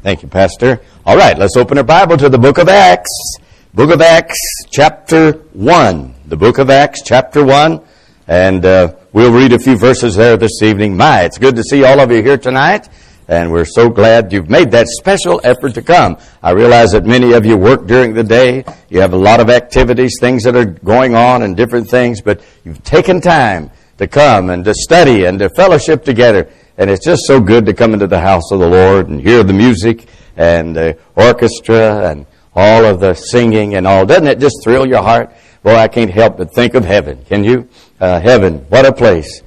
Thank you, Pastor. All right, let's open our Bible to the book of Acts. Book of Acts, chapter 1. The book of Acts, chapter 1. And we'll read a few verses there this evening. It's good to see all of you here tonight. And we're so glad you've made that special effort to come. I realize that many of you work during the day. You have a lot of activities, things that are going on and different things. But you've taken time to come and to study and to fellowship together. And it's just so good to come into the house of the Lord and hear the music and the orchestra and all of the singing and all. Doesn't it just thrill your heart? Boy, I can't help but think of heaven. Can you? Heaven, what a place.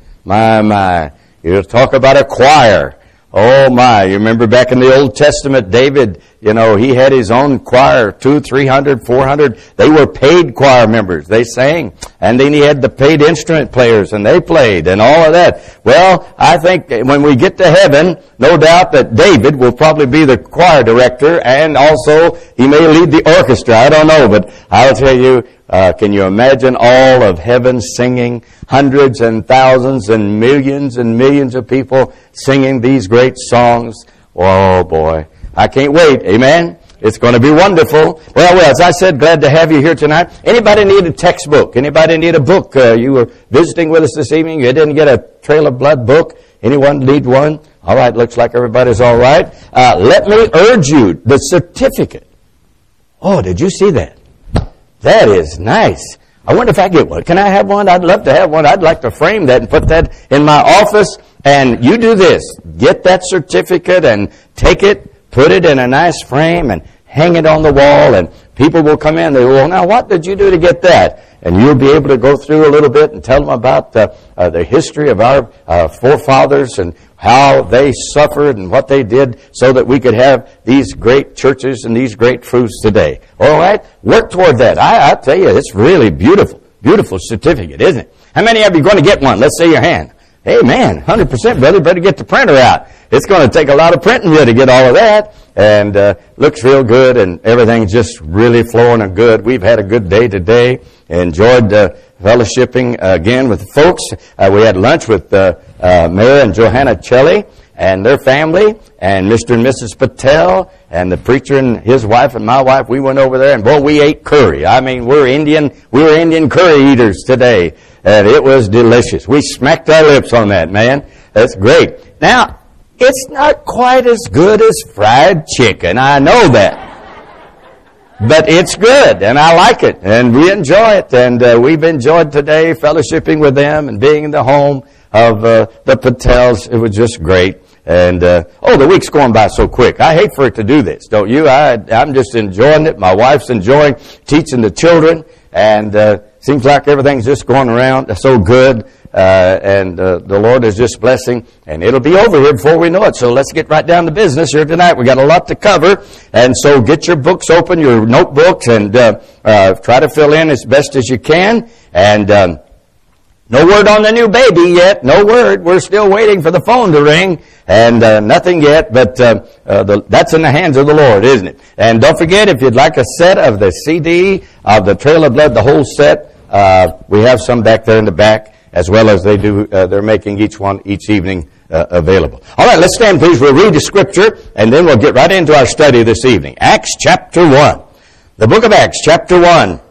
My. You talk about a choir. Oh my, you remember back in the Old Testament, David, he had his own choir, 200, 300, 400. They were paid choir members. They sang. And then he had the paid instrument players, and they played, and all of that. Well, I think when we get to heaven, no doubt that David will probably be the choir director, and also he may lead the orchestra. I don't know, but I'll tell you, can you imagine all of heaven singing, hundreds and thousands and millions of people singing these great songs? Oh boy, I can't wait. Amen. It's going to be wonderful. Well, as I said, glad to have you here tonight. Anybody need a textbook? Anybody need a book? You were visiting with us this evening. You didn't get a Trail of Blood book. Anyone need one? All right, looks like everybody's all right. Let me urge you, the certificate. Oh, did you see that? That is nice. I wonder if I get one. Can I have one? I'd love to have one. I'd like to frame that and put that in my office. And you do this. Get that certificate and take it, put it in a nice frame and hang it on the wall. And people will come in. They go, well, now what did you do to get that? And you'll be able to go through a little bit and tell them about the history of our forefathers and how they suffered and what they did so that we could have these great churches and these great truths today. All right? Work toward that. I tell you, it's really beautiful. Beautiful certificate, isn't it? How many of you are going to get one? Let's see your hand. Hey, man, 100%, brother. Better get the printer out. It's going to take a lot of printing here to get all of that. And looks real good, and everything's just really flowing and good. We've had a good day today. Enjoyed fellowshipping again with the folks. We had lunch with Mayor and Johanna Chelly and their family, and Mr. and Mrs. Patel, and the preacher and his wife and my wife. We went over there, and boy, we ate curry. I mean, we were Indian curry eaters today, and it was delicious. We smacked our lips on that, man. That's great. Now, it's not quite as good as fried chicken. I know that. But it's good, and I like it, and we enjoy it. And we've enjoyed today fellowshipping with them and being in the home of the Patels. It was just great. And, the week's going by so quick. I hate for it to do this, don't you? I'm just enjoying it. My wife's enjoying teaching the children, and seems like everything's just going around so good. And the Lord is just blessing, and it'll be over here before we know it. So let's get right down to business here tonight. We got a lot to cover, and so get your books open, your notebooks, and try to fill in as best as you can. And no word on the new baby yet. No word. We're still waiting for the phone to ring, and nothing yet. But that's in the hands of the Lord, isn't it? And don't forget, if you'd like a set of the CD of the Trail of Blood, the whole set, we have some back there in the back, as well as they do. They're making each one each evening available. All right, let's stand, please. We'll read the scripture, and then we'll get right into our study this evening. Acts chapter 1. The book of Acts chapter 1.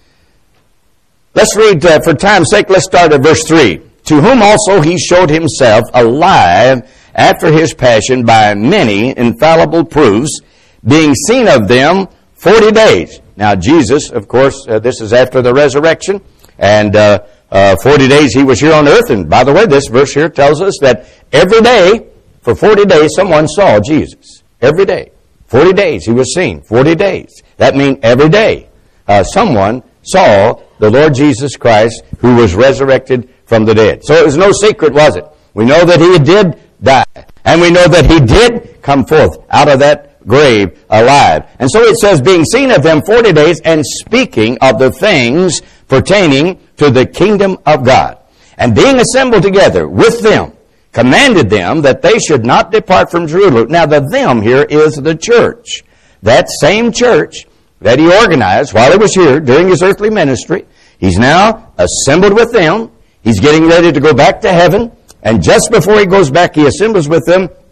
Let's read, for time's sake, let's start at verse 3. To whom also he showed himself alive after his passion by many infallible proofs, being seen of them 40 days. Now, Jesus, of course, this is after the resurrection, and 40 days he was here on earth. And by the way, this verse here tells us that every day, for 40 days, someone saw Jesus. Every day. 40 days he was seen. 40 days. That means every day someone saw the Lord Jesus Christ, who was resurrected from the dead. So it was no secret, was it? We know that he did die. And we know that he did come forth out of that grave alive. And so it says, being seen of them 40 days, and speaking of the things pertaining to the kingdom of God. And being assembled together with them, commanded them that they should not depart from Jerusalem. Now the them here is the church. That same church that he organized while he was here during his earthly ministry. He's now assembled with them. He's getting ready to go back to heaven. And just before he goes back, he assembles with them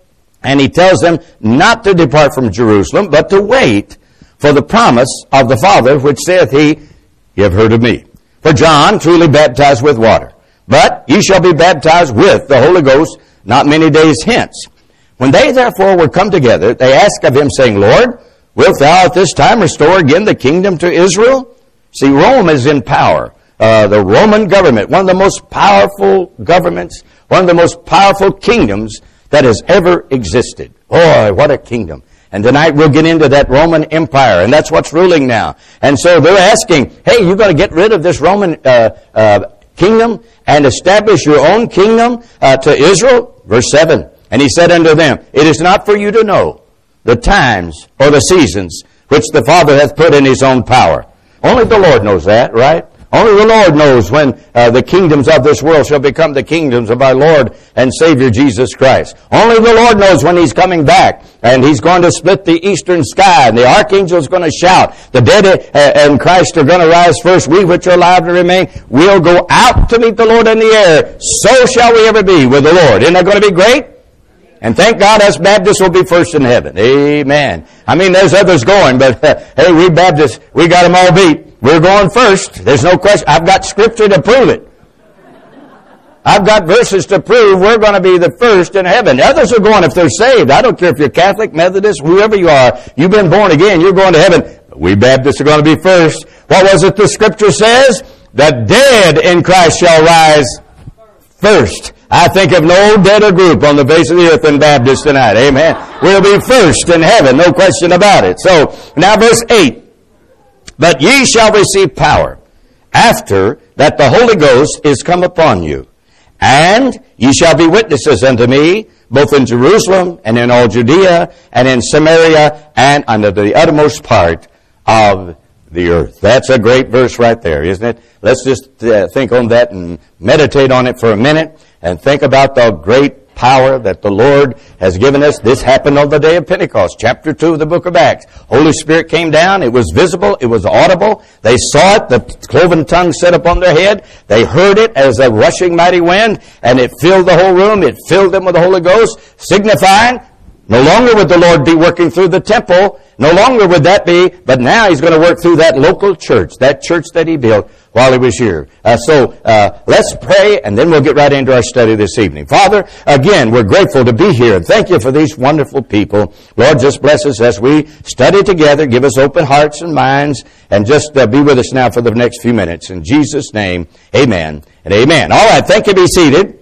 And he tells them not to depart from Jerusalem, but to wait for the promise of the Father, which saith he, Ye have heard of me. For John truly baptized with water, but ye shall be baptized with the Holy Ghost not many days hence. When they therefore were come together, they asked of him, saying, Lord, wilt thou at this time restore again the kingdom to Israel? See, Rome is in power. The Roman government, one of the most powerful governments, one of the most powerful kingdoms that has ever existed. Boy, what a kingdom. And tonight we'll get into that Roman Empire, and that's what's ruling now. And so they're asking, hey, you're going to get rid of this Roman kingdom and establish your own kingdom to Israel? Verse 7, and he said unto them, It is not for you to know the times or the seasons which the Father hath put in his own power. Only the Lord knows that, right? Only the Lord knows when the kingdoms of this world shall become the kingdoms of our Lord and Savior Jesus Christ. Only the Lord knows when he's coming back, and he's going to split the eastern sky, and the archangel is going to shout. The dead and Christ are going to rise first. We which are alive and remain, we'll go out to meet the Lord in the air. So shall we ever be with the Lord. Isn't that going to be great? And thank God us Baptists will be first in heaven. Amen. I mean, there's others going, but hey, we Baptists, we got them all beat. We're going first. There's no question. I've got scripture to prove it. I've got verses to prove we're going to be the first in heaven. The others are going if they're saved. I don't care if you're Catholic, Methodist, whoever you are. You've been born again. You're going to heaven. We Baptists are going to be first. What was it the scripture says? The dead in Christ shall rise first. I think of no deader group on the face of the earth than Baptists tonight. Amen. We'll be first in heaven. No question about it. So, now verse 8. But ye shall receive power after that the Holy Ghost is come upon you. And ye shall be witnesses unto me, both in Jerusalem and in all Judea and in Samaria and unto the uttermost part of the earth. That's a great verse right there, isn't it? Let's just think on that and meditate on it for a minute and think about the great power that the Lord has given us. This happened on the day of Pentecost, chapter 2 of the book of Acts. Holy Spirit came down. It was visible. It was audible. They saw it. The cloven tongue set upon their head. They heard it as a rushing mighty wind, and it filled the whole room. It filled them with the Holy Ghost, signifying no longer would the Lord be working through the temple. No longer would that be, but now he's going to work through that local church, that church that he built while he was here. So let's pray, and then we'll get right into our study this evening. Father, again, we're grateful to be here, and thank you for these wonderful people. Lord, just bless us as we study together. Give us open hearts and minds, and just be with us now for the next few minutes. In Jesus' name, amen and amen. All right, thank you. Be seated.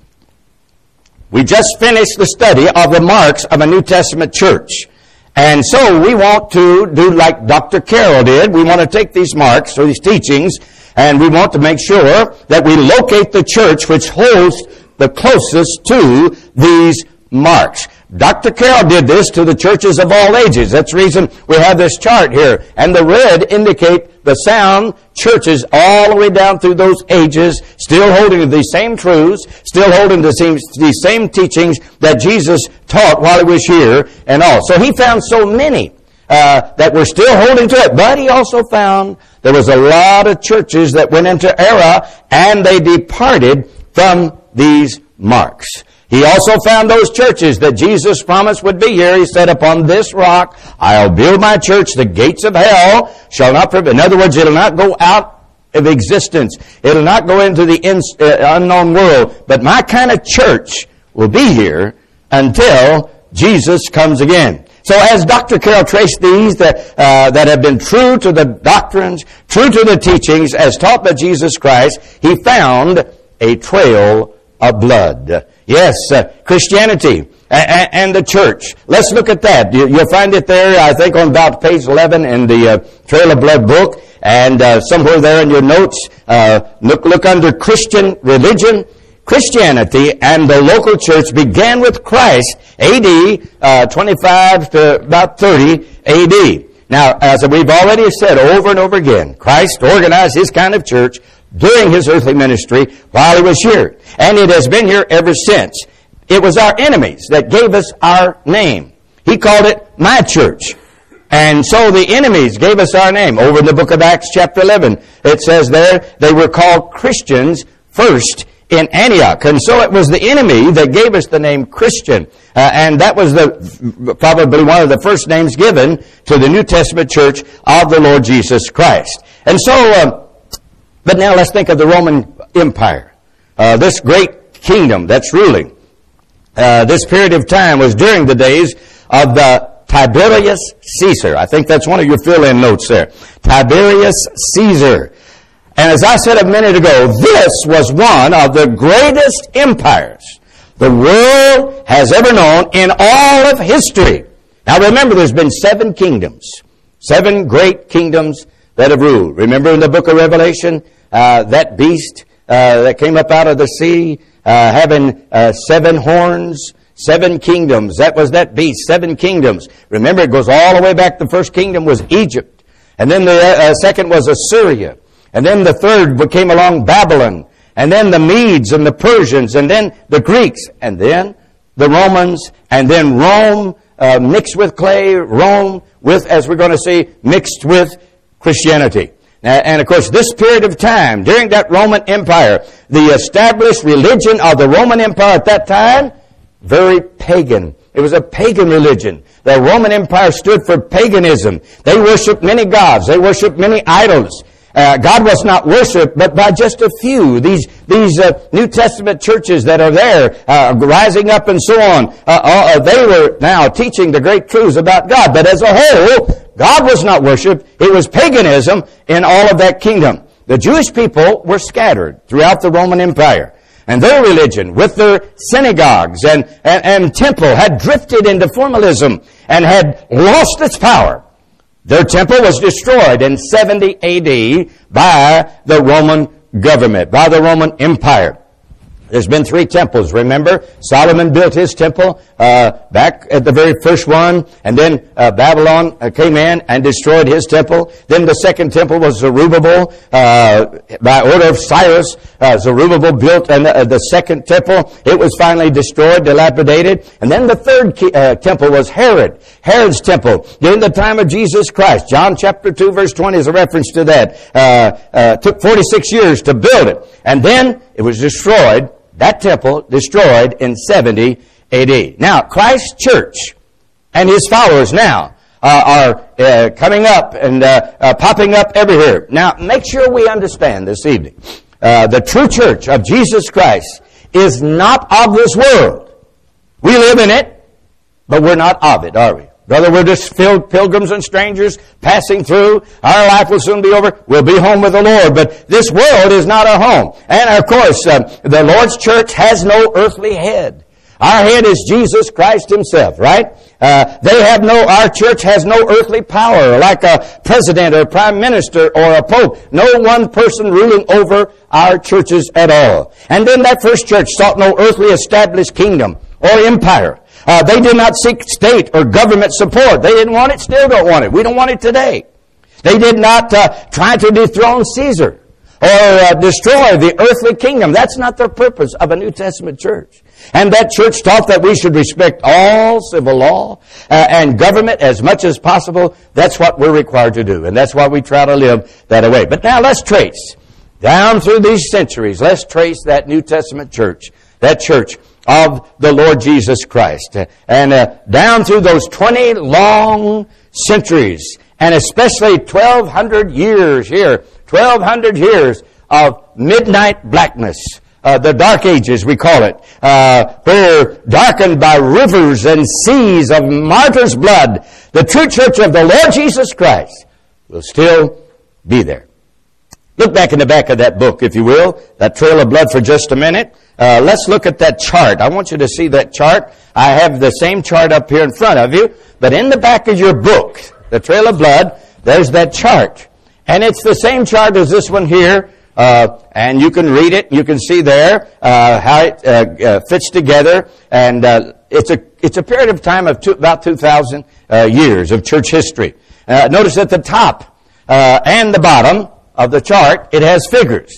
We just finished the study of the marks of a New Testament church. And so we want to do like Dr. Carroll did. We want to take these marks or these teachings, and we want to make sure that we locate the church which holds the closest to these marks. Dr. Carroll did this to the churches of all ages. That's the reason we have this chart here. And the red indicate the sound churches all the way down through those ages, still holding to these same truths, still holding to these same teachings that Jesus taught while he was here and all. So he found so many that were still holding to it. But he also found there was a lot of churches that went into error, and they departed from these marks. He also found those churches that Jesus promised would be here. He said, upon this rock I'll build my church. The gates of hell shall not prevail. In other words, it'll not go out of existence. It'll not go into the unknown world. But my kind of church will be here until Jesus comes again. So as Dr. Carroll traced these that have been true to the doctrines, true to the teachings as taught by Jesus Christ, he found a trail of blood. Yes, Christianity and the church. Let's look at that. You'll find it there, I think, on about page 11 in the Trail of Blood book, and somewhere there in your notes, look under Christian religion. Christianity and the local church began with Christ, A.D. 25 to about 30 A.D. Now, as we've already said over and over again, Christ organized his kind of church during his earthly ministry while he was here. And it has been here ever since. It was our enemies that gave us our name. He called it my church. And so the enemies gave us our name. Over in the book of Acts chapter 11, it says there, they were called Christians first in Antioch. And so it was the enemy that gave us the name Christian. And that was probably one of the first names given to the New Testament church of the Lord Jesus Christ. And so, but now let's think of the Roman Empire. This great kingdom that's ruling. This period of time was during the days of the Tiberius Caesar. I think that's one of your fill-in notes there. Tiberius Caesar. And as I said a minute ago, this was one of the greatest empires the world has ever known in all of history. Now remember, there's been 7 kingdoms. 7 great kingdoms that have ruled. Remember in the book of Revelation, that beast that came up out of the sea, having 7 horns, 7 kingdoms. That was that beast, 7 kingdoms. Remember, it goes all the way back. The first kingdom was Egypt. And then the second was Assyria. And then the third came along, Babylon. And then the Medes and the Persians. And then the Greeks. And then the Romans. And then Rome mixed with clay. Rome with, as we're going to see, mixed with Christianity. And of course, this period of time, during that Roman Empire, the established religion of the Roman Empire at that time, very pagan. It was a pagan religion. The Roman Empire stood for paganism. They worshipped many gods. They worshipped many idols. God was not worshipped, but by just a few. These New Testament churches that are there, rising up and so on, they were now teaching the great truths about God. But as a whole, God was not worshipped. It was paganism in all of that kingdom. The Jewish people were scattered throughout the Roman Empire. And their religion, with their synagogues and temple, had drifted into formalism and had lost its power. Their temple was destroyed in 70 A.D. by the Roman government, by the Roman Empire. There's been 3 temples, remember? Solomon built his temple back at the very first one, and then Babylon came in and destroyed his temple. Then the second temple was Zerubbabel, by order of Cyrus. Zerubbabel built the second temple. It was finally destroyed, dilapidated. And then the third temple was Herod's temple, during the time of Jesus Christ. John chapter 2, verse 20 is a reference to that. Took 46 years to build it. And then it was destroyed. That temple destroyed in 70 A.D. Now, Christ's church and his followers now are coming up and popping up everywhere. Now, make sure we understand this evening. The true church of Jesus Christ is not of this world. We live in it, but we're not of it, are we? Brother, we're just pilgrims and strangers passing through. Our life will soon be over. We'll be home with the Lord. But this world is not our home. And of course, the Lord's church has no earthly head. Our head is Jesus Christ himself, right? Our church has no earthly power, like a president or a prime minister or a pope. No one person ruling over our churches at all. And then that first church sought no earthly established kingdom or empire. They did not seek state or government support. They didn't want it, still don't want it. We don't want it today. They did not try to dethrone Caesar or destroy the earthly kingdom. That's not the purpose of a New Testament church. And that church taught that we should respect all civil law and government as much as possible. That's what we're required to do. And that's why we try to live that way. But now let's trace, down through these centuries, let's trace that New Testament church, that church of the Lord Jesus Christ. And down through those 20 long centuries, and especially 1,200 years here, 1,200 years of midnight blackness, the Dark Ages we call it, where darkened by rivers and seas of martyrs' blood, the true church of the Lord Jesus Christ will still be there. Look back in the back of that book, if you will, that trail of blood for just a minute. Let's look at that chart. I want you to see that chart. I have the same chart up here in front of you, but in the back of your book, the trail of blood, there's that chart. And it's the same chart as this one here, and you can read it. You can see there how it fits together, and it's a period of time of about 2,000 years of church history. Notice at the top and the bottom of the chart, it has figures.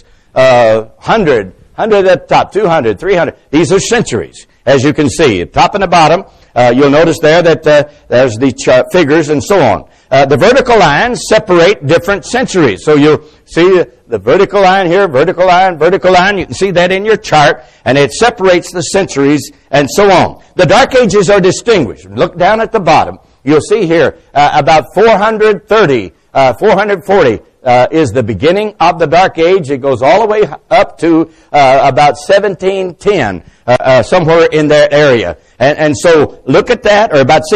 100 at the top, 200, 300. These are centuries, as you can see. Top and the bottom You'll notice there that there's the figures and so on. The vertical lines separate different centuries. So you'll see the vertical line here, vertical line, vertical line. You can see that in your chart, and it separates the centuries and so on. The Dark Ages are distinguished. Look down at the bottom. You'll see here about 440 is the beginning of the Dark Age. It goes all the way up to about 1710, somewhere in that area. And so look at that, or about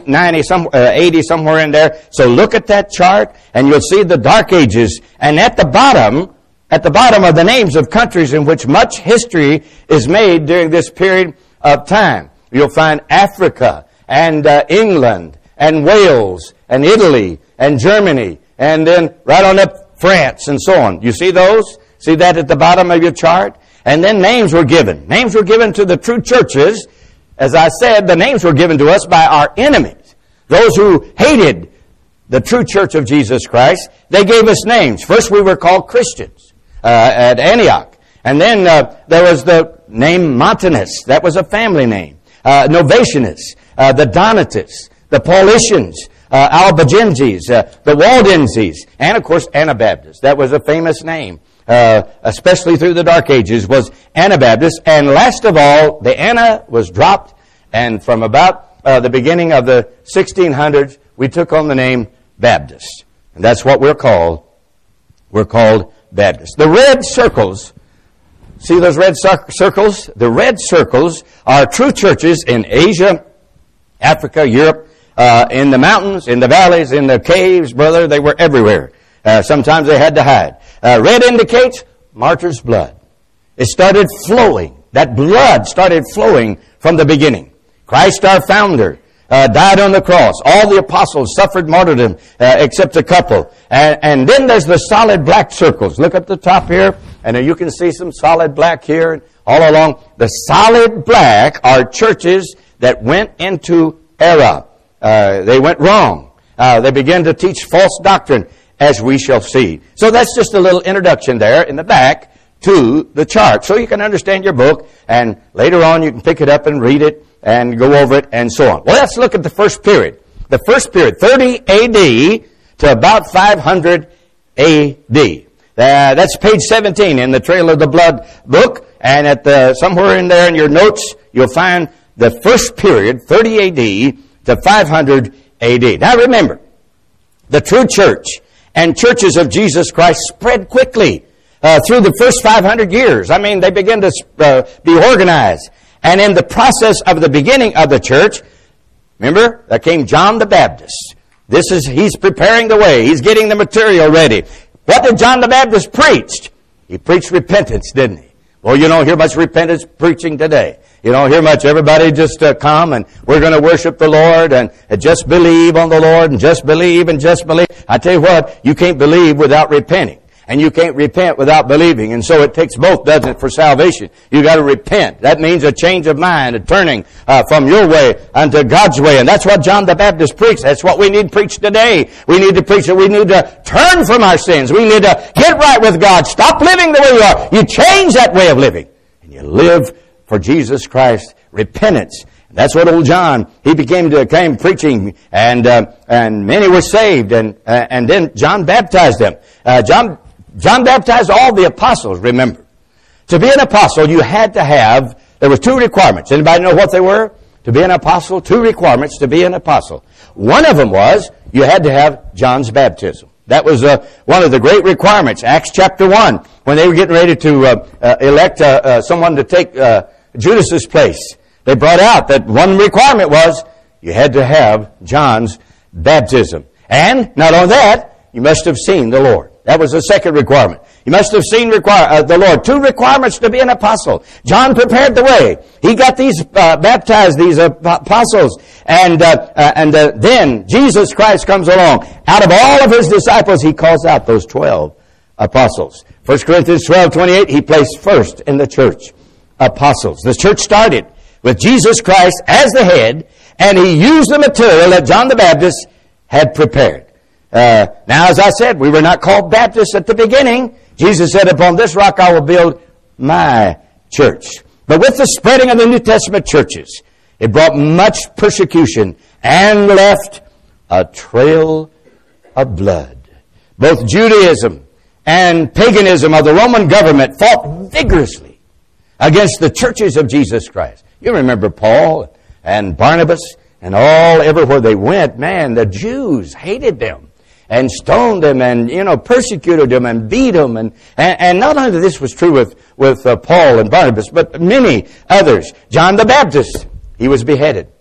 1690, 80, somewhere in there. So look at that chart, and you'll see the Dark Ages. And at the bottom are the names of countries in which much history is made during this period of time. You'll find Africa, and England, and Wales, and Italy, and Germany, and then right on up France, and so on. You see those? See that at the bottom of your chart? And then names were given. Names were given to the true churches. As I said, the names were given to us by our enemies. Those who hated the true church of Jesus Christ, they gave us names. First we were called Christians at Antioch. And then there was the name Montanus. That was a family name. Novatianus, the Donatists, the Paulicians, Albigenses, the Waldenses, and of course Anabaptists. That was a famous name, especially through the Dark Ages, was Anabaptists. And last of all, the Anna was dropped, and from about the beginning of the 1600s, we took on the name Baptist. And that's what we're called. We're called Baptists. The red circles, see those red circles? The red circles are true churches in Asia, Africa, Europe, in the mountains, in the valleys, in the caves, brother, they were everywhere. Sometimes they had to hide. Red indicates martyr's blood. It started flowing. That blood started flowing from the beginning. Christ, our founder, died on the cross. All the apostles suffered martyrdom, except a couple. And then there's the solid black circles. Look at the top here, and you can see some solid black here all along. The solid black are churches that went into error. They went wrong. They began to teach false doctrine, as we shall see. So that's just a little introduction there in the back to the chart, so you can understand your book, and later on you can pick it up and read it and go over it and so on. Well, let's look at the first period. The first period, 30 A.D. to about 500 A.D. That's page 17 in the Trail of the Blood book, and at somewhere in there in your notes, you'll find the first period, 30 A.D. to 500 A.D. Now remember, the true church and churches of Jesus Christ spread quickly through the first 500 years. I mean, they began to be organized. And in the process of the beginning of the church, remember, there came John the Baptist. He's preparing the way. He's getting the material ready. What did John the Baptist preach? He preached repentance, didn't he? Well, you don't hear much repentance preaching today. You don't hear much. Everybody just come and we're going to worship the Lord and just believe on the Lord and just believe and just believe. I tell you what, you can't believe without repenting. And you can't repent without believing. And so it takes both, doesn't it, for salvation? You got to repent. That means a change of mind, a turning from your way unto God's way. And that's what John the Baptist preached. That's what we need preached today. We need to preach that we need to turn from our sins. We need to get right with God. Stop living the way you are. You change that way of living. And you live for Jesus Christ. Repentance. That's what old John, he came preaching, and many were saved, and then John baptized them. John baptized all the apostles, remember. To be an apostle, you had to have, there were two requirements. Anybody know what they were? To be an apostle, two requirements to be an apostle. One of them was, you had to have John's baptism. That was one of the great requirements. Acts chapter 1, when they were getting ready to elect someone to take Judas's place, they brought out that one requirement was, you had to have John's baptism. And not only that, you must have seen the Lord. That was the second requirement. You must have seen the Lord. Two requirements to be an apostle. John prepared the way. He got these baptized, these apostles. And then Jesus Christ comes along. Out of all of his disciples, he calls out those 12 apostles. 1 Corinthians 12:28, he placed first in the church apostles. The church started with Jesus Christ as the head, and he used the material that John the Baptist had prepared. Now, as I said, we were not called Baptists at the beginning. Jesus said, upon this rock I will build my church. But with the spreading of the New Testament churches, It brought much persecution and left a trail of blood. Both Judaism and paganism of the Roman government fought vigorously against the churches of Jesus Christ. You remember Paul and Barnabas and everywhere they went, man, the Jews hated them and stoned them and, persecuted them and beat them. And not only this was true with Paul and Barnabas, but many others. John the Baptist, he was beheaded.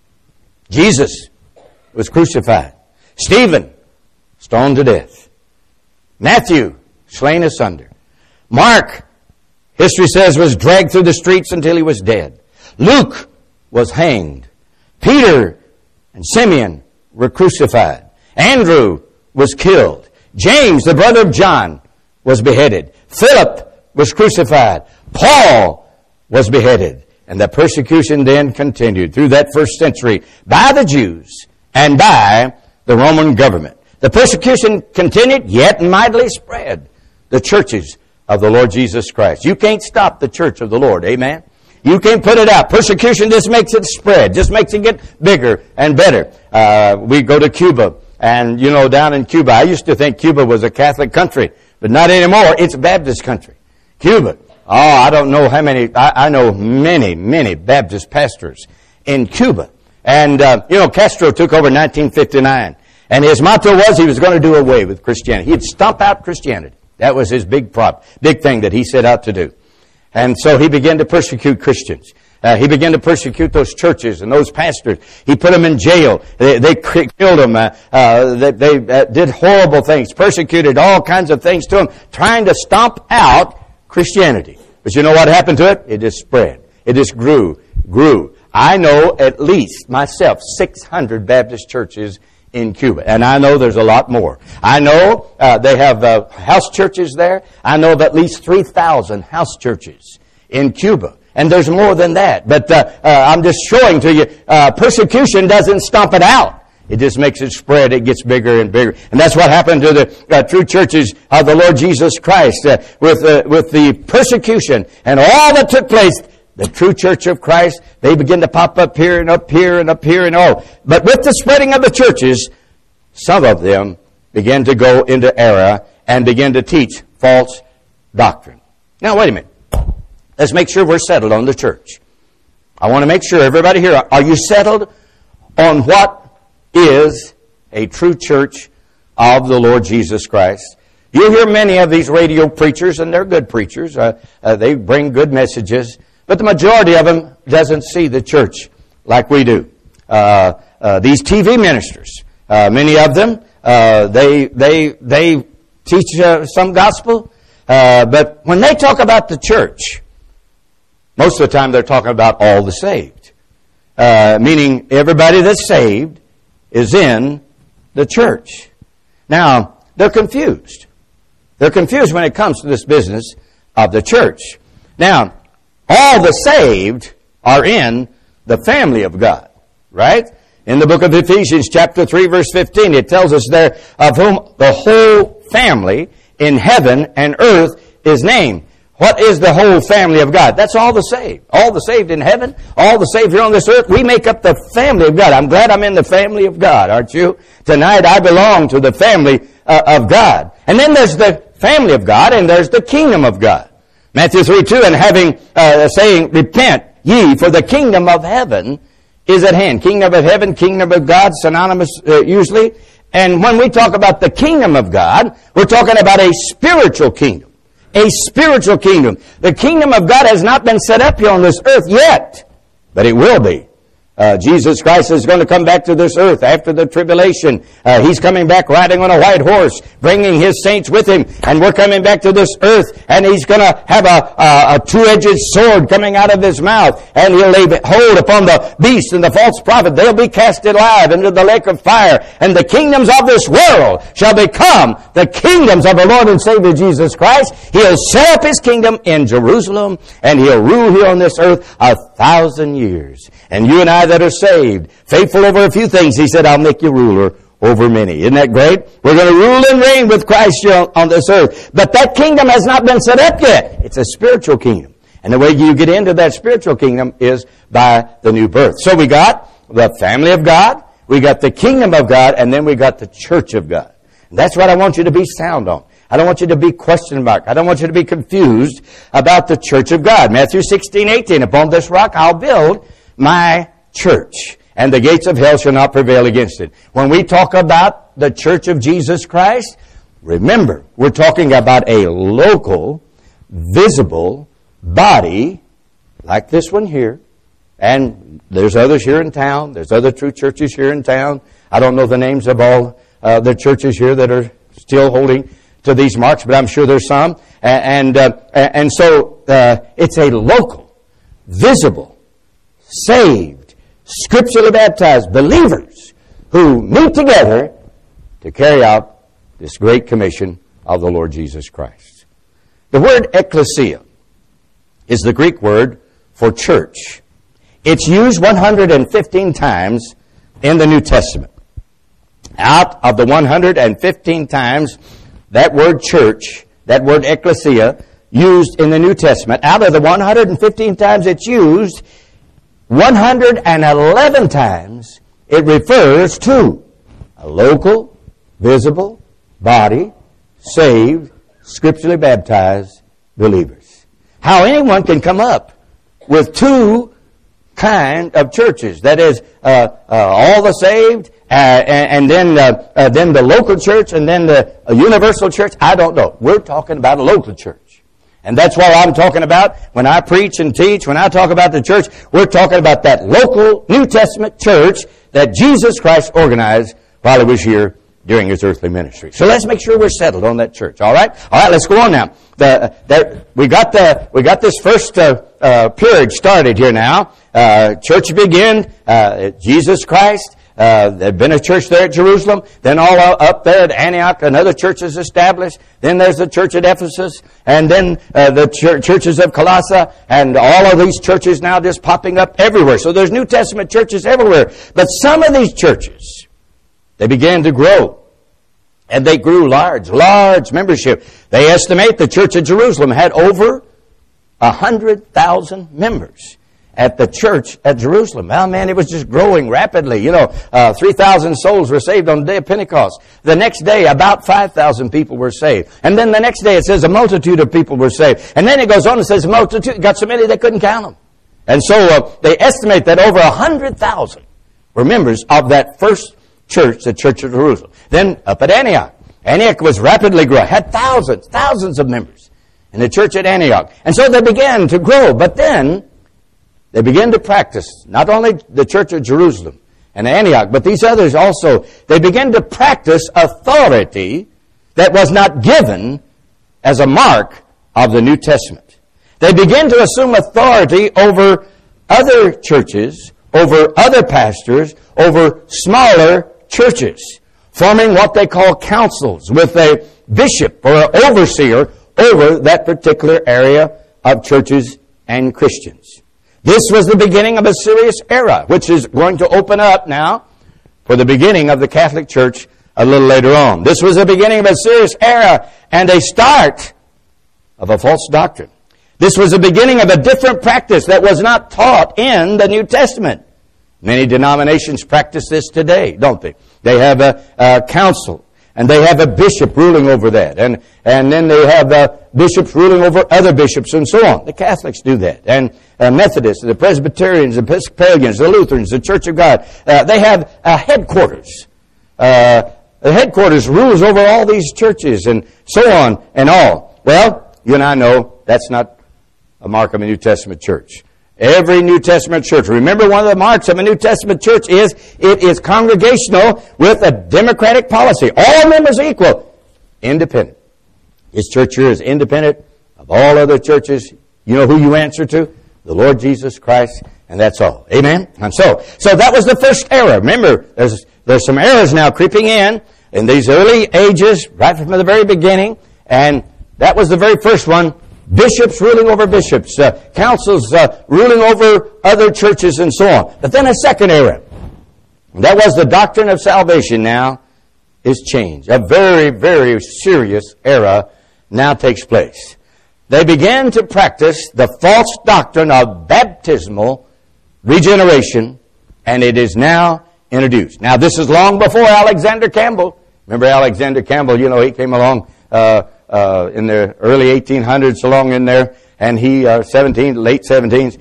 Jesus was crucified. Stephen, stoned to death. Matthew, slain asunder. Mark, history says, was dragged through the streets until he was dead. Luke was hanged. Peter and Simeon were crucified. Andrew was killed. James, the brother of John, was beheaded. Philip was crucified. Paul was beheaded. And the persecution then continued through that first century by the Jews and by the Roman government. The persecution continued, yet mightily spread the churches of the Lord Jesus Christ. You can't stop the church of the Lord. Amen? You can't put it out. Persecution just makes it spread, just makes it get bigger and better. We go to Cuba, and down in Cuba, I used to think Cuba was a Catholic country, but not anymore. It's a Baptist country. Cuba. Oh, I don't know how many. I know many Baptist pastors in Cuba. And, Castro took over in 1959. And his motto was he was going to do away with Christianity. He'd stomp out Christianity. That was his big thing that he set out to do. And so he began to persecute Christians. He began to persecute those churches and those pastors. He put them in jail. They killed them. They did horrible things, persecuted all kinds of things to them, trying to stomp out Christianity. But you know what happened to it? It just spread. It just grew. I know at least myself 600 Baptist churches in Cuba. And I know there's a lot more. I know they have house churches there. I know of at least 3,000 house churches in Cuba. And there's more than that. But I'm just showing to you, persecution doesn't stomp it out. It just makes it spread. It gets bigger and bigger. And that's what happened to the true churches of the Lord Jesus Christ with the persecution and all that took place. The true church of Christ, they begin to pop up here and up here and up here and all. But with the spreading of the churches, some of them began to go into error and begin to teach false doctrine. Now, wait a minute. Let's make sure we're settled on the church. I want to make sure, everybody here, are you settled on what is a true church of the Lord Jesus Christ? You'll hear many of these radio preachers, and they're good preachers. They bring good messages. But the majority of them doesn't see the church like we do. These TV ministers, many of them, they teach some gospel, but when they talk about the church, most of the time they're talking about all the saved, meaning everybody that's saved is in the church. Now, they're confused. They're confused when it comes to this business of the church. Now, all the saved are in the family of God, right? In the book of Ephesians, chapter 3, verse 15, it tells us there, of whom the whole family in heaven and earth is named. What is the whole family of God? That's all the saved. All the saved in heaven, all the saved here on this earth. We make up the family of God. I'm glad I'm in the family of God, aren't you? Tonight I belong to the family of God. And then there's the family of God and there's the kingdom of God. Matthew 3:2, and having, saying, repent ye, for the kingdom of heaven is at hand. Kingdom of heaven, kingdom of God, synonymous usually. And when we talk about the kingdom of God, we're talking about a spiritual kingdom. A spiritual kingdom. The kingdom of God has not been set up here on this earth yet, but it will be. Jesus Christ is going to come back to this earth after the tribulation. He's coming back riding on a white horse, bringing His saints with Him. And we're coming back to this earth, and He's going to have a two-edged sword coming out of His mouth. And He'll lay hold upon the beast and the false prophet. They'll be cast alive into the lake of fire. And the kingdoms of this world shall become the kingdoms of the Lord and Savior Jesus Christ. He'll set up His kingdom in Jerusalem, and He'll rule here on this earth 1,000 years. And you and I that are saved, faithful over a few things, He said, I'll make you ruler over many. Isn't that great? We're going to rule and reign with Christ here on this earth. But that kingdom has not been set up yet. It's a spiritual kingdom. And the way you get into that spiritual kingdom is by the new birth. So we got the family of God, we got the kingdom of God, and then we got the church of God. And that's what I want you to be sound on. I don't want you to be question mark. I don't want you to be confused about the church of God. Matthew 16:18, upon this rock I'll build my church, and the gates of hell shall not prevail against it. When we talk about the church of Jesus Christ, remember, we're talking about a local, visible body like this one here. And there's others here in town. There's other true churches here in town. I don't know the names of all the churches here that are still holding to these marks, but I'm sure there's some. And so it's a local, visible, saved, scripturally baptized believers who meet together to carry out this great commission of the Lord Jesus Christ. The word ecclesia is the Greek word for church. It's used 115 times in the New Testament. Out of the 115 times that word church, that word ecclesia, used in the New Testament, out of the 115 times it's used, 111 times it refers to a local, visible body, saved, scripturally baptized believers. How anyone can come up with two kind of churches, that is, all the saved, and then the local church, and then the universal church, I don't know. We're talking about a local church. And that's what I'm talking about when I preach and teach. When I talk about the church, we're talking about that local New Testament church that Jesus Christ organized while He was here during His earthly ministry. So let's make sure we're settled on that church. All right? All right, let's go on now. We got this first period started here now. Church began, Jesus Christ. There'd been a church there at Jerusalem. Then all up there at Antioch, another church is established. Then there's the church at Ephesus. And then the churches of Colossae. And all of these churches now just popping up everywhere. So there's New Testament churches everywhere. But some of these churches, they began to grow. And they grew large membership. They estimate the church of Jerusalem had over 100,000 members at the church at Jerusalem. Well, man, it was just growing rapidly. 3,000 souls were saved on the day of Pentecost. The next day, about 5,000 people were saved. And then the next day, it says a multitude of people were saved. And then it goes on and says a multitude, got so many they couldn't count them. And so they estimate that over 100,000 were members of that first church, the church of Jerusalem. Then up at Antioch. Antioch was rapidly growing. Had thousands of members in the church at Antioch. And so they began to grow. But then they began to practice, not only the church of Jerusalem and Antioch, but these others also, they began to practice authority that was not given as a mark of the New Testament. They began to assume authority over other churches, over other pastors, over smaller churches, forming what they call councils with a bishop or an overseer over that particular area of churches and Christians. This was the beginning of a serious era, which is going to open up now for the beginning of the Catholic Church a little later on. This was the beginning of a serious era and a start of a false doctrine. This was the beginning of a different practice that was not taught in the New Testament. Many denominations practice this today, don't they? They have a council, and they have a bishop ruling over that. And then they have bishops ruling over other bishops and so on. The Catholics do that. And Methodists, the Presbyterians, the Episcopalians, the Lutherans, the Church of God, they have headquarters. The headquarters rules over all these churches and so on and all. Well, you and I know that's not a mark of a New Testament church. Every New Testament church. Remember, one of the marks of a New Testament church is it is congregational with a democratic policy. All members are equal. Independent. This church here is independent of all other churches. You know who you answer to? The Lord Jesus Christ, and that's all. Amen? And so that was the first era. Remember, there's some eras now creeping in these early ages, right from the very beginning, and that was the very first one. Bishops ruling over bishops, councils ruling over other churches and so on. But then a second era. That was the doctrine of salvation now is changed. A very, very serious era now takes place. they began to practice the false doctrine of baptismal regeneration, and it is now introduced. Now, this is long before Alexander Campbell. Remember Alexander Campbell, he came along in the early 1800s, along in there, and he, late 17s,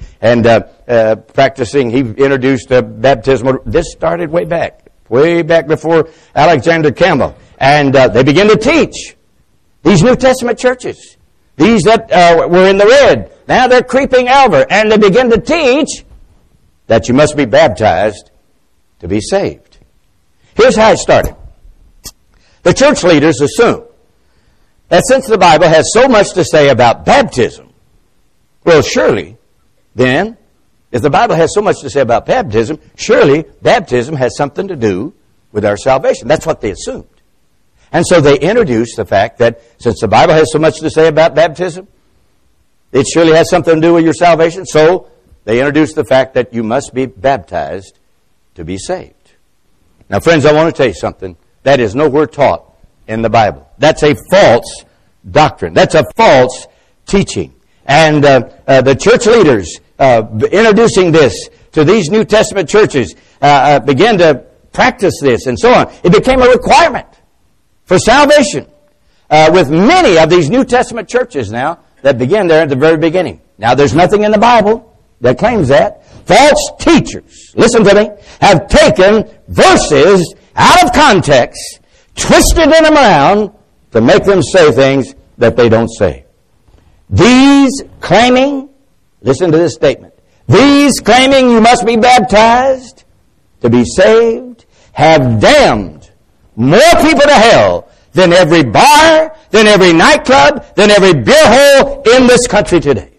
and practicing, he introduced baptismal. This started way back before Alexander Campbell. And they began to teach. These New Testament churches, these that were in the red, now they're creeping over, and they begin to teach that you must be baptized to be saved. Here's how it started. The church leaders assume that since the Bible has so much to say about baptism, well, surely, then, if the Bible has so much to say about baptism, surely baptism has something to do with our salvation. That's what they assumed. And so they introduced the fact that since the Bible has so much to say about baptism, it surely has something to do with your salvation. So they introduced the fact that you must be baptized to be saved. Now, friends, I want to tell you something. That is nowhere taught in the Bible. That's a false doctrine. That's a false teaching. And the church leaders introducing this to these New Testament churches began to practice this and so on. It became a requirement for salvation with many of these New Testament churches now that began there at the very beginning. Now, there's nothing in the Bible that claims that. False teachers, listen to me, have taken verses out of context, twisted them around to make them say things that they don't say. These claiming, listen to this statement, these claiming you must be baptized to be saved have damned more people to hell than every bar, than every nightclub, than every beer hole in this country today.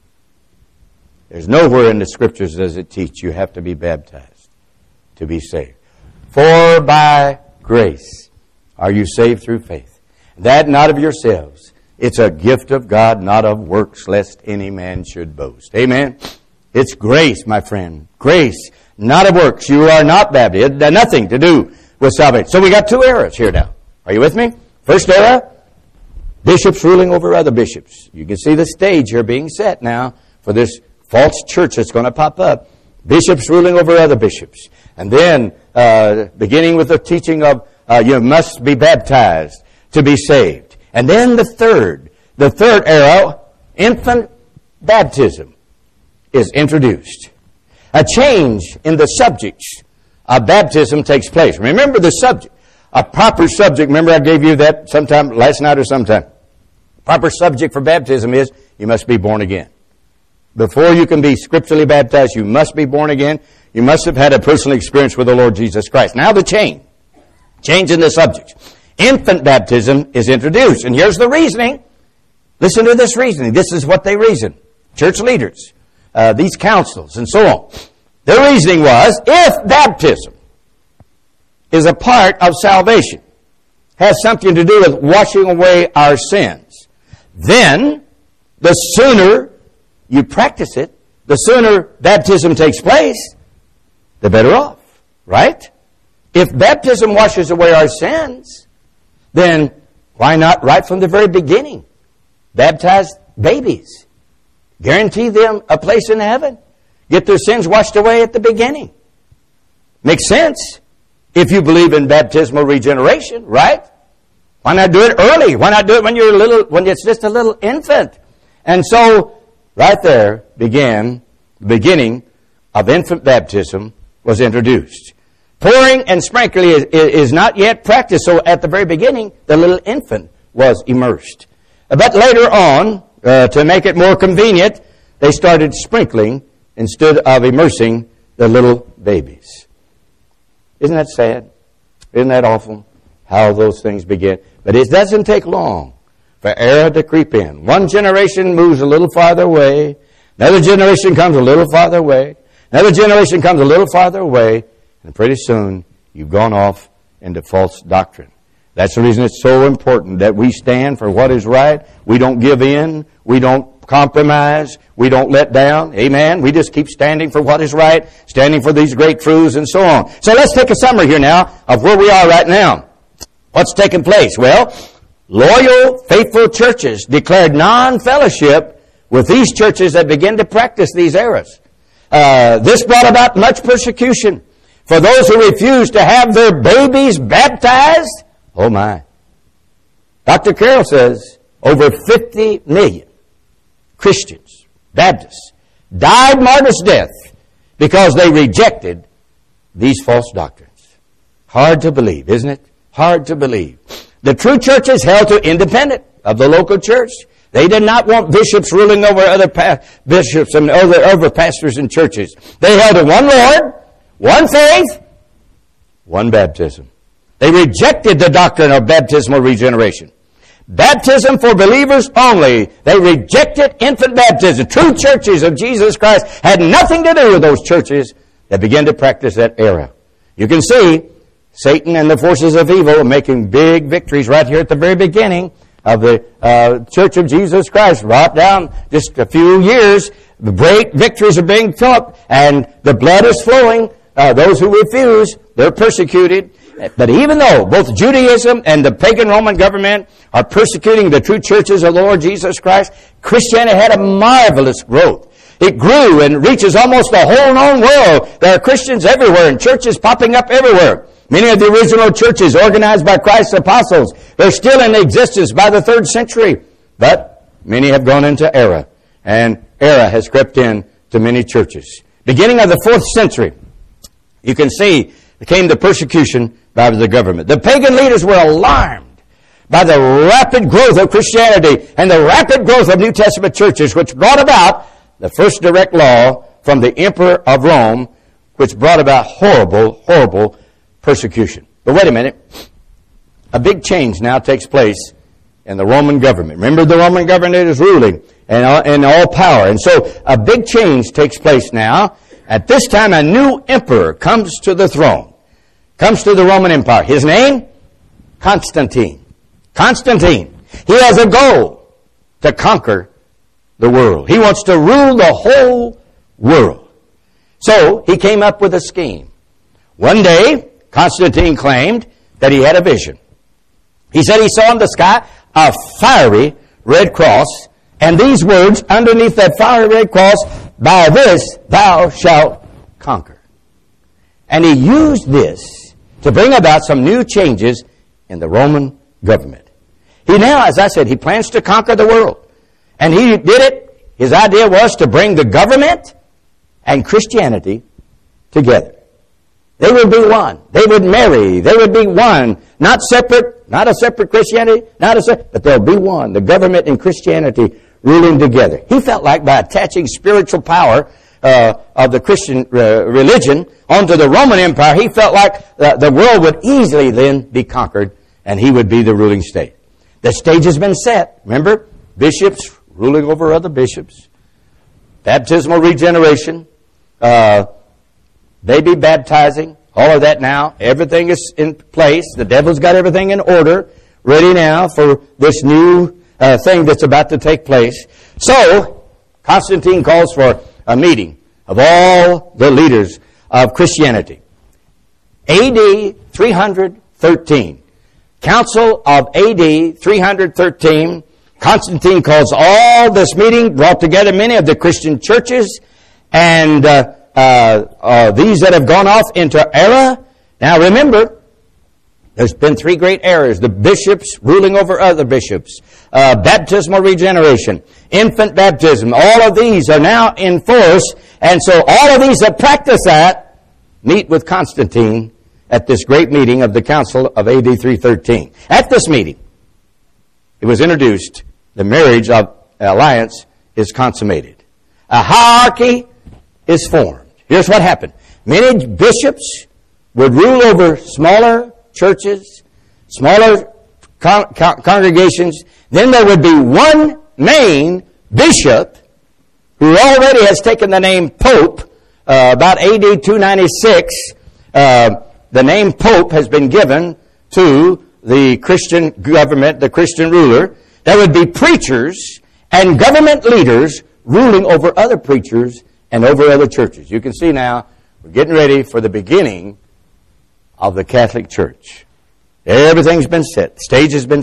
There's nowhere in the Scriptures does it teach you have to be baptized to be saved. For by grace are you saved through faith, that not of yourselves. It's a gift of God, not of works, lest any man should boast. Amen? It's grace, my friend. Grace, not of works. You are not baptized. It had nothing to do with salvation. So we got two eras here now. Are you with me? First era, bishops ruling over other bishops. You can see the stage here being set now for this false church that's going to pop up. Bishops ruling over other bishops. And then, beginning with the teaching of you must be baptized to be saved. And then the third era, infant baptism, is introduced. A change in the subjects of baptism takes place. Remember the subject. A proper subject, remember I gave you that sometime last night or sometime. Proper subject for baptism is you must be born again. Before you can be scripturally baptized, you must be born again. You must have had a personal experience with the Lord Jesus Christ. Now the change in the subject. Infant baptism is introduced. And here's the reasoning. Listen to this reasoning. This is what they reason. Church leaders, these councils, and so on. Their reasoning was, if baptism is a part of salvation, has something to do with washing away our sins, then the sooner you practice it, the sooner baptism takes place, the better off. Right? If baptism washes away our sins, then why not right from the very beginning baptize babies? Guarantee them a place in heaven. Get their sins washed away at the beginning. Makes sense if you believe in baptismal regeneration, right? Why not do it early? Why not do it when it's just a little infant? And so, right there the beginning of infant baptism was introduced. Pouring and sprinkling is not yet practiced, so at the very beginning, the little infant was immersed. But later on, to make it more convenient, they started sprinkling instead of immersing the little babies. Isn't that sad? Isn't that awful? How those things begin. But it doesn't take long for error to creep in. One generation moves a little farther away. Another generation comes a little farther away. Another generation comes a little farther away. And pretty soon, you've gone off into false doctrine. That's the reason it's so important that we stand for what is right. We don't give in. We don't compromise. We don't let down. Amen. We just keep standing for what is right, standing for these great truths and so on. So let's take a summary here now of where we are right now. What's taking place? Well, loyal, faithful churches declared non-fellowship with these churches that began to practice these errors. This brought about much persecution for those who refused to have their babies baptized. Oh my. Dr. Carroll says over 50 million Christians, Baptists, died martyr's death because they rejected these false doctrines. Hard to believe, isn't it? Hard to believe. The true churches held to independent of the local church. They did not want bishops ruling over other bishops and over pastors and churches. They held to one Lord, one faith, one baptism. They rejected the doctrine of baptismal regeneration. Baptism for believers only. They rejected infant baptism. True churches of Jesus Christ had nothing to do with those churches that began to practice that era. You can see Satan and the forces of evil are making big victories right here at the very beginning of the Church of Jesus Christ. Right down just a few years, the great victories are being took, and the blood is flowing. Those who refuse, they're persecuted. But even though both Judaism and the pagan Roman government are persecuting the true churches of the Lord Jesus Christ, Christianity had a marvelous growth. It grew and reaches almost the whole known world. There are Christians everywhere and churches popping up everywhere. Many of the original churches organized by Christ's apostles, they're still in existence by the 3rd century. But many have gone into error, and error has crept in to many churches. Beginning of the 4th century, you can see came the persecution by the government. The pagan leaders were alarmed by the rapid growth of Christianity and the rapid growth of New Testament churches, which brought about the first direct law from the Emperor of Rome, which brought about horrible, horrible persecution. But wait a minute. A big change now takes place in the Roman government. Remember, the Roman government is ruling and all power. And so a big change takes place now. At this time, a new emperor comes to the throne, comes to the Roman Empire. His name? Constantine. Constantine. He has a goal to conquer the world. He wants to rule the whole world. So he came up with a scheme. One day, Constantine claimed that he had a vision. He said he saw in the sky a fiery red cross, and these words underneath that fiery red cross, "By this thou shalt conquer." And he used this to bring about some new changes in the Roman government. He now, as I said, he plans to conquer the world. And he did it. His idea was to bring the government and Christianity together. They would be one. They would marry. They would be one. Not separate, not a separate Christianity, but they'll be one. The government and Christianity ruling together. He felt like by attaching spiritual power of the Christian religion onto the Roman Empire, he felt like the world would easily then be conquered and he would be the ruling state. The stage has been set. Remember? Bishops ruling over other bishops. Baptismal regeneration. Baby baptizing. All of that now. Everything is in place. The devil's got everything in order. Ready now for this new thing that's about to take place. So, Constantine calls for a meeting of all the leaders of Christianity. A.D. 313. Council of A.D. 313. Constantine calls all this meeting, brought together many of the Christian churches, and these that have gone off into error. Now remember, there's been 3 great errors. The bishops ruling over other bishops. Baptismal regeneration. Infant baptism. All of these are now in force. And so all of these that practice that meet with Constantine at this great meeting of the Council of A.D. 313. At this meeting, it was introduced, the marriage of alliance is consummated. A hierarchy is formed. Here's what happened. Many bishops would rule over smaller churches, smaller congregations. Then there would be one main bishop who already has taken the name Pope. About A.D. 296, the name Pope has been given to the Christian government, the Christian ruler. There would be preachers and government leaders ruling over other preachers and over other churches. You can see now, we're getting ready for the beginning of the Catholic Church. Everything's been set. The stage has been set.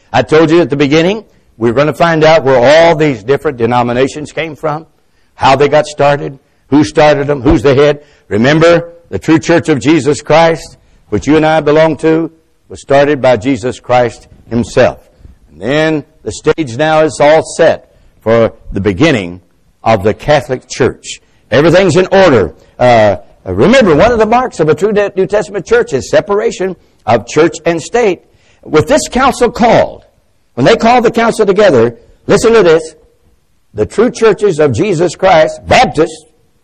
I told you at the beginning, we're going to find out where all these different denominations came from, how they got started, who started them, who's the head. Remember, the true church of Jesus Christ, which you and I belong to, was started by Jesus Christ himself. And then the stage now is all set for the beginning of the Catholic Church. Everything's in order. Remember, one of the marks of a true New Testament church is separation of church and state. With this council called, when they called the council together, listen to this, the true churches of Jesus Christ, Baptists,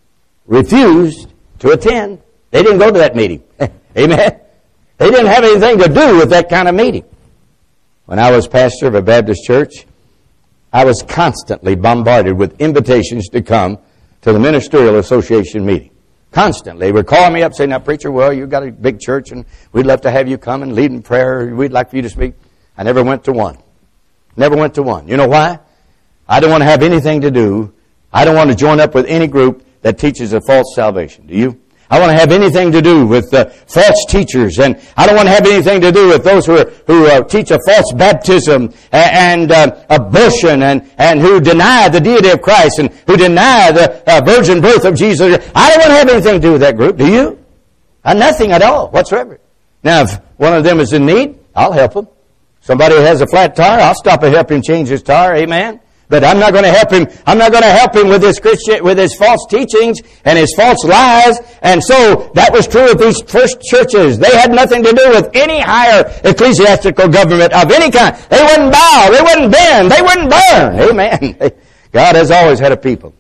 refused to attend. They didn't go to that meeting. Amen? They didn't have anything to do with that kind of meeting. When I was pastor of a Baptist church, I was constantly bombarded with invitations to come to the Ministerial Association meeting. Constantly. They would call me up saying, now, preacher, well, you've got a big church and we'd love to have you come and lead in prayer. We'd like for you to speak. I never went to one. Never went to one. You know why? I don't want to have anything to do. I don't want to join up with any group that teaches a false salvation. Do you? I want to have anything to do with false teachers, and I don't want to have anything to do with those who teach a false baptism and abortion and who deny the deity of Christ and who deny the virgin birth of Jesus. I don't want to have anything to do with that group. Do you? Nothing at all whatsoever. Now, if one of them is in need, I'll help him. Somebody has a flat tire, I'll stop and help him change his tire. Amen. But I'm not going to help him. I'm not going to help him with his false teachings and his false lies. And so that was true of these first churches. They had nothing to do with any higher ecclesiastical government of any kind. They wouldn't bow. They wouldn't bend. They wouldn't burn. Amen. God has always had a people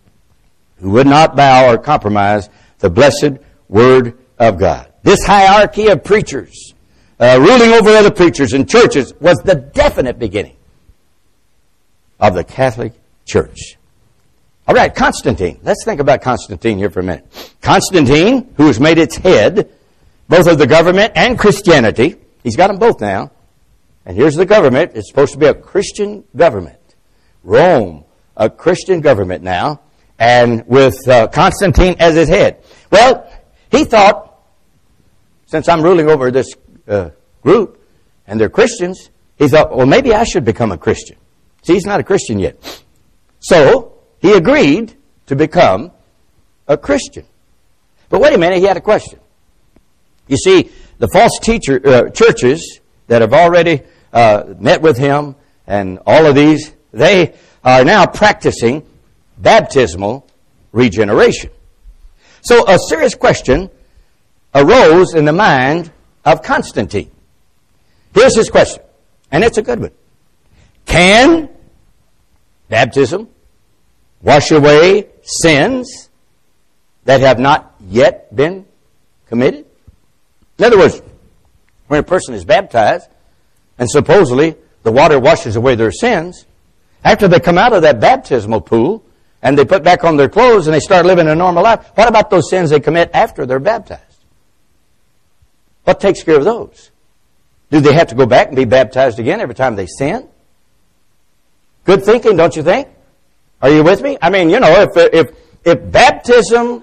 who would not bow or compromise the blessed Word of God. This hierarchy of preachers, ruling over other preachers and churches, was the definite beginning of the Catholic Church. All right, Constantine. Let's think about Constantine here for a minute. Constantine, who has made its head both of the government and Christianity. He's got them both now. And here's the government. It's supposed to be a Christian government. Rome, a Christian government now, and with Constantine as his head. Well, he thought, since I'm ruling over this group, and they're Christians, he thought, well, maybe I should become a Christian. See, he's not a Christian yet. So, he agreed to become a Christian. But wait a minute, he had a question. You see, the false churches that have already met with him and all of these, they are now practicing baptismal regeneration. So, a serious question arose in the mind of Constantine. Here's his question, and it's a good one. Can baptism wash away sins that have not yet been committed? In other words, when a person is baptized and supposedly the water washes away their sins, after they come out of that baptismal pool and they put back on their clothes and they start living a normal life, what about those sins they commit after they're baptized? What takes care of those? Do they have to go back and be baptized again every time they sin? Good thinking, don't you think? Are you with me? I mean, you know, if baptismal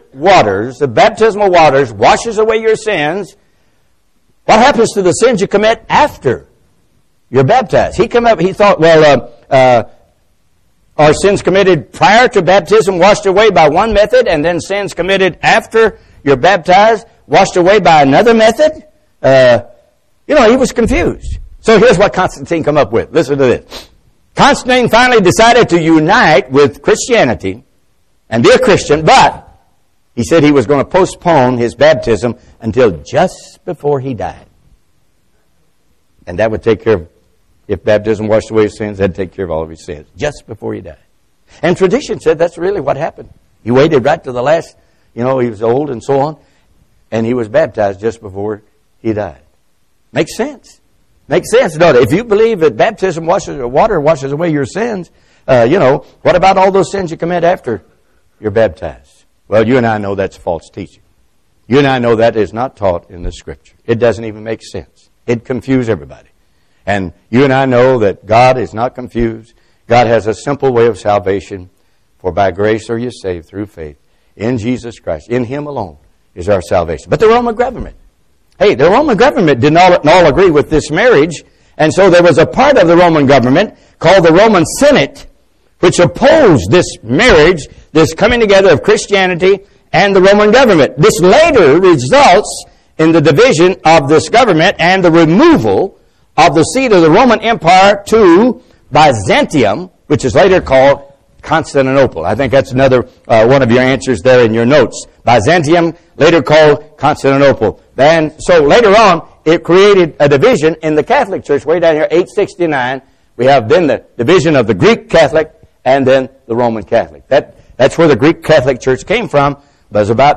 waters washes away your sins, what happens to the sins you commit after you're baptized? He thought, well, are sins committed prior to baptism washed away by one method, and then sins committed after you're baptized washed away by another method? He was confused. So here's what Constantine come up with. Listen to this. Constantine finally decided to unite with Christianity and be a Christian, but he said he was going to postpone his baptism until just before he died. And that would take care of, if baptism washed away his sins, that'd take care of all of his sins, just before he died. And tradition said that's really what happened. He waited right to the last, he was old and so on, and he was baptized just before he died. Makes sense. Makes sense, don't it? If you believe that water washes away your sins, what about all those sins you commit after you're baptized? Well, you and I know that's false teaching. You and I know that is not taught in the Scripture. It doesn't even make sense. It confuses everybody. And you and I know that God is not confused. God has a simple way of salvation. For by grace are you saved through faith in Jesus Christ. In Him alone is our salvation. But the Roman government, the Roman government did not all agree with this marriage And so there was a part of the Roman government called the Roman Senate, which opposed this marriage, this coming together of Christianity and the Roman government. This later results in the division of this government and the removal of the seat of the Roman Empire to Byzantium, which is later called Constantinople. I think that's another one of your answers there in your notes. Byzantium, later called Constantinople. And so later on, it created a division in the Catholic Church. Way down here, 869, we have then the division of the Greek Catholic and then the Roman Catholic. That's where the Greek Catholic Church came from. It was about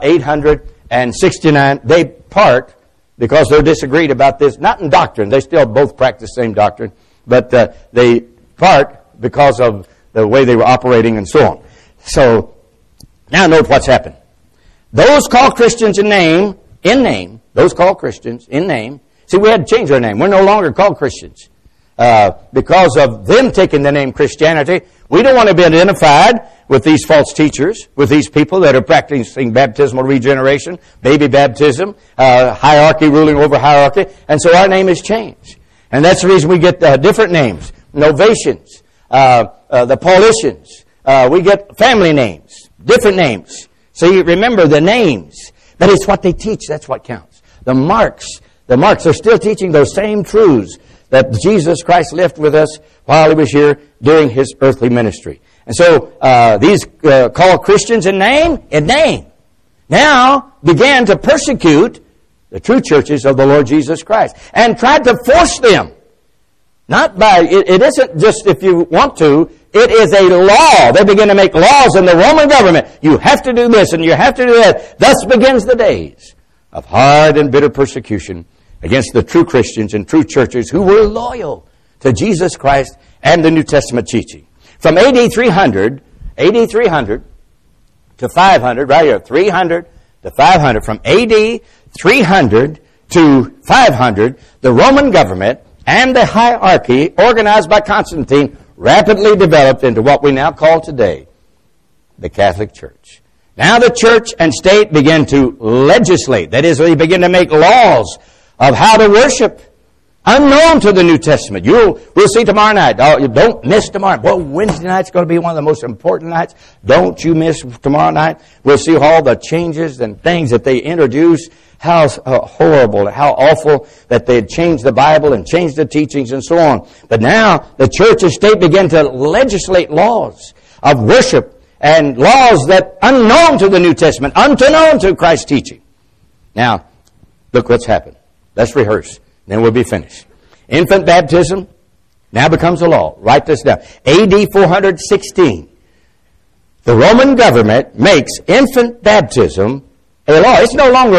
869. They part because they're disagreed about this, not in doctrine. They still both practice the same doctrine, but they part because of the way they were operating and so on. So now note what's happened. Those called Christians in name, those called Christians in name. See, we had to change our name. We're no longer called Christians. Because of them taking the name Christianity, we don't want to be identified with these false teachers, with these people that are practicing baptismal regeneration, baby baptism, hierarchy ruling over hierarchy, and so our name is changed. And that's the reason we get different names. Novatians, the Paulicians, we get family names, different names. So you remember the names, but it's what they teach, that's what counts. The marks are still teaching those same truths that Jesus Christ left with us while He was here during His earthly ministry. And so these called Christians in name, now began to persecute the true churches of the Lord Jesus Christ and tried to force them. Not by, it isn't just if you want to, it is a law. They begin to make laws in the Roman government. You have to do this and you have to do that. Thus begins the days of hard and bitter persecution against the true Christians and true churches who were loyal to Jesus Christ and the New Testament teaching. From AD 300 to 500, right here, 300 to 500, from AD 300 to 500, the Roman government and the hierarchy organized by Constantine rapidly developed into what we now call today the Catholic Church. Now the church and state began to legislate. That is, they began to make laws of how to worship, unknown to the New Testament. We'll see tomorrow night. Oh, don't miss tomorrow. Well, Wednesday night's going to be one of the most important nights. Don't you miss tomorrow night. We'll see all the changes and things that they introduce. How horrible, how awful that they had changed the Bible and changed the teachings and so on. But now the church and state began to legislate laws of worship and laws that unknown to the New Testament, unknown to Christ's teaching. Now, look what's happened. Let's rehearse. Then we'll be finished. Infant baptism now becomes a law. Write this down. AD 416. The Roman government makes infant baptism a law. It's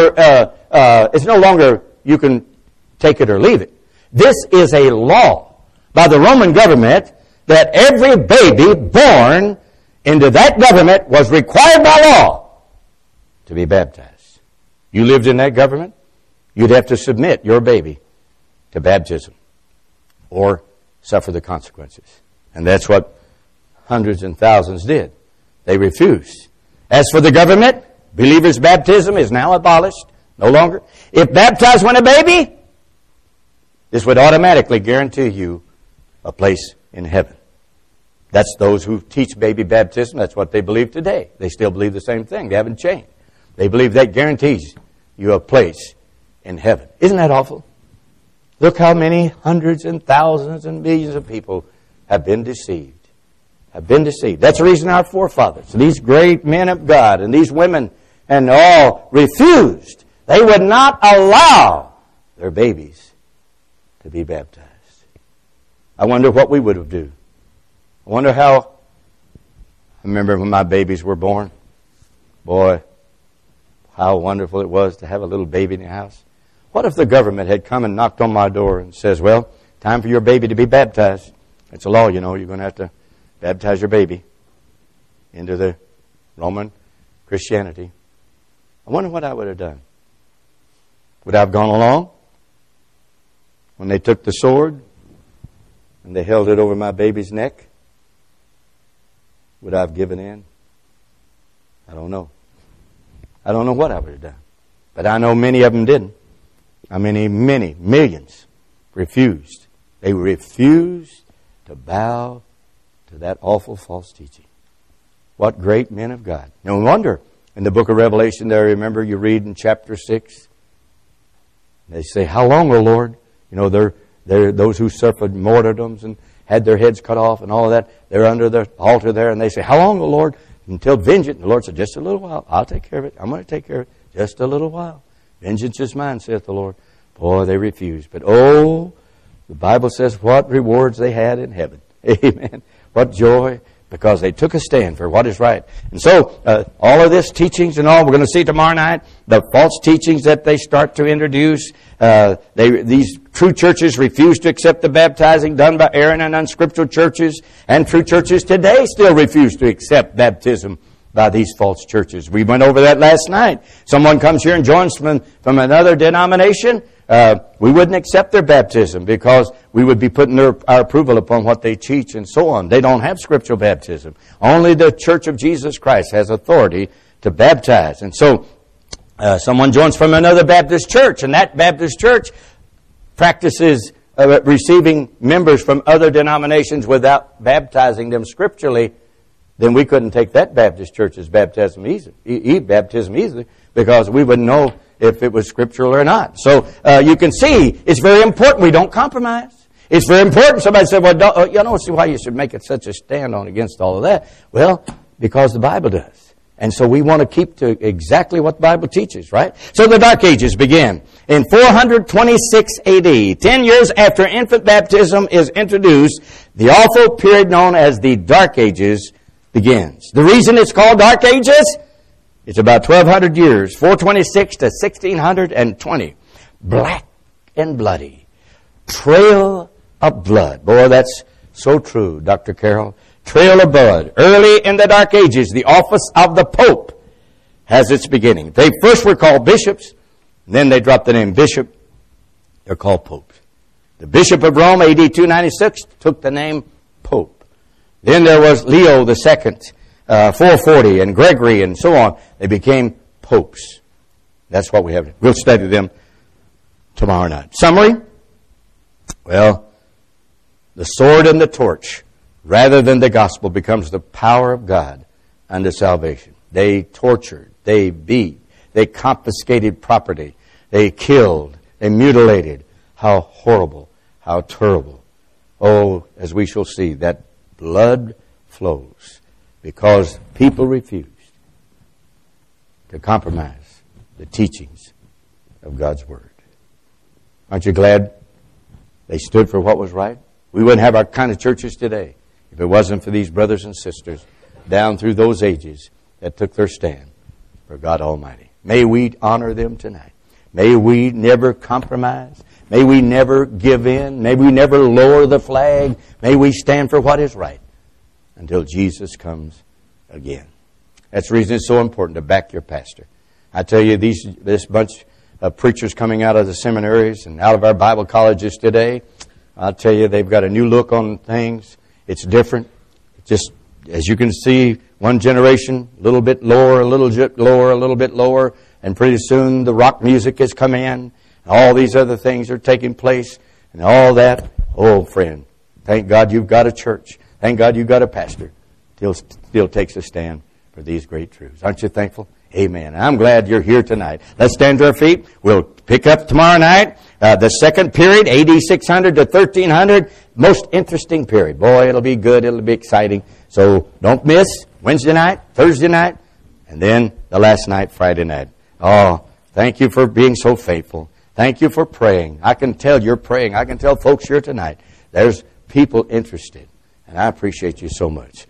no longer you can take it or leave it. This is a law by the Roman government that every baby born into that government was required by law to be baptized. You lived in that government, you'd have to submit your baby to baptism or suffer the consequences. And that's what hundreds and thousands did. They refused. As for the government, believers' baptism is now abolished. No longer. If baptized when a baby, this would automatically guarantee you a place in heaven. That's those who teach baby baptism. That's what they believe today. They still believe the same thing. They haven't changed. They believe that guarantees you a place in heaven. Isn't that awful? Look how many hundreds and thousands and millions of people have been deceived. Have been deceived. That's the reason our forefathers, these great men of God and these women and all refused. They would not allow their babies to be baptized. I wonder what we would have done. I wonder how, I remember when my babies were born. Boy, how wonderful it was to have a little baby in the house. What if the government had come and knocked on my door and says, well, time for your baby to be baptized. It's a law, you know, you're going to have to baptize your baby into the Roman Christianity. I wonder what I would have done. Would I have gone along when they took the sword and they held it over my baby's neck? Would I have given in? I don't know. I don't know what I would have done. But I know many of them didn't. I mean, many, millions refused They refused to bow to that awful false teaching. What great men of God. No wonder in the book of Revelation there, remember you read in chapter 6, they say, how long, O Lord? You know, they're those who suffered martyrdoms and had their heads cut off and all of that. They're under the altar there and they say, how long, O Lord? Until vengeance. The Lord said, just a little while. I'll take care of it. I'm going to take care of it. Just a little while. Vengeance is mine, saith the Lord. Boy, they refused. But oh, the Bible says what rewards they had in heaven. Amen. What joy, because they took a stand for what is right. And so, all of this teachings and all, we're going to see tomorrow night, the false teachings that they start to introduce. These true churches refuse to accept the baptizing done by Aaron and unscriptural churches. And true churches today still refuse to accept baptism by these false churches. We went over that last night. Someone comes here and joins from another denomination. We wouldn't accept their baptism because we would be putting our approval upon what they teach and so on. They don't have scriptural baptism. Only the Church of Jesus Christ has authority to baptize. And so someone joins from another Baptist church, and that Baptist church practices receiving members from other denominations without baptizing them scripturally. Then we couldn't take that Baptist church's baptism easily because we wouldn't know if it was scriptural or not. So you can see it's very important we don't compromise. It's very important. Somebody said, well, you don't see why you should make it such a stand on against all of that. Well, because the Bible does. And so we want to keep to exactly what the Bible teaches, right? So the Dark Ages begin in 426 AD. 10 years after infant baptism is introduced, the awful period known as the Dark Ages begins. The reason it's called Dark Ages, it's about 1,200 years, 426 to 1620. Black and bloody. Trail of blood. Boy, that's so true, Dr. Carroll. Trail of blood. Early in the Dark Ages, the office of the Pope has its beginning. They first were called bishops, and then they dropped the name bishop. They're called popes. The Bishop of Rome, AD 296, took the name Pope. Then there was Leo II, 440, and Gregory, and so on. They became popes. That's what we have. We'll study them tomorrow night. Summary? Well, the sword and the torch, rather than the gospel, becomes the power of God unto salvation. They tortured, they beat, they confiscated property, they killed, they mutilated. How horrible, how terrible. Oh, as we shall see, that blood flows because people refused to compromise the teachings of God's Word. Aren't you glad they stood for what was right? We wouldn't have our kind of churches today if it wasn't for these brothers and sisters down through those ages that took their stand for God Almighty. May we honor them tonight. May we never compromise. May we never give in. May we never lower the flag. May we stand for what is right until Jesus comes again. That's the reason it's so important to back your pastor. I tell you, this bunch of preachers coming out of the seminaries and out of our Bible colleges today, I'll tell you, they've got a new look on things. It's different. Just as you can see, one generation, a little bit lower, a little bit lower, a little bit lower, and pretty soon the rock music has come in. All these other things are taking place and all that. Oh, friend, thank God you've got a church. Thank God you've got a pastor who still takes a stand for these great truths. Aren't you thankful? Amen. I'm glad you're here tonight. Let's stand to our feet. We'll pick up tomorrow night. The second period, AD 600 to 1300. Most interesting period. Boy, it'll be good. It'll be exciting. So don't miss Wednesday night, Thursday night, and then the last night, Friday night. Oh, thank you for being so faithful. Thank you for praying. I can tell you're praying. I can tell folks here tonight. There's people interested. And I appreciate you so much.